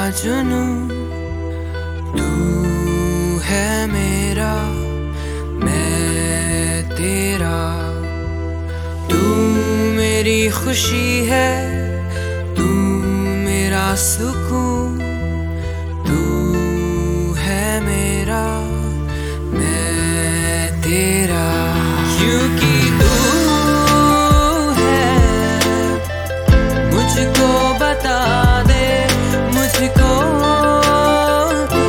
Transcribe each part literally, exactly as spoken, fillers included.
जुनू, तू है मेरा, मैं तेरा। तू मेरी खुशी है, तू मेरा सुकून, तू है मेरा, मैं तेरा। क्योंकि तू है, मुझको बता दे, मुझको तू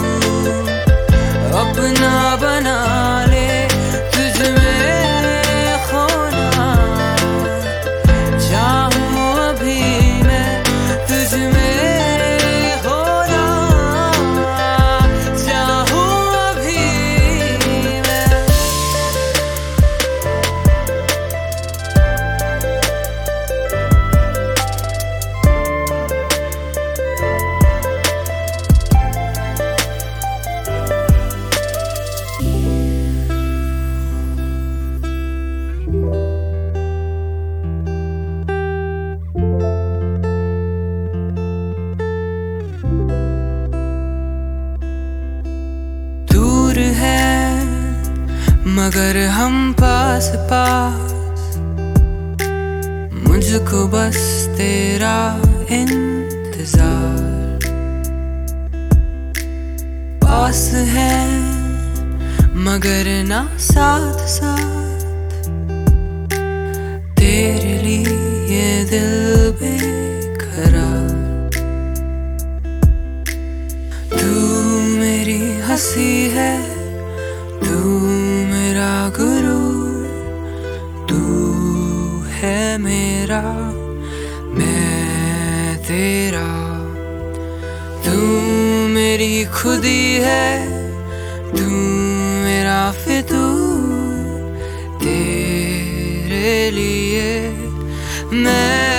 अपना बना ले, तुझ में खोना चाहूं अभी मैं, तुझ में खोना चाहूं अभी मैं। दूर है मगर हम पास पास, मुझको बस तेरा इंतजार। पास है मगर ना साथ साथ, तेरे लिए दिल बेकरार। तू मेरी हंसी है, तू मेरा गुरूर, तू है मेरा, मैं तेरा। तू मेरी खुदी है, तू मेरा फितूर, तेरे लिए मैं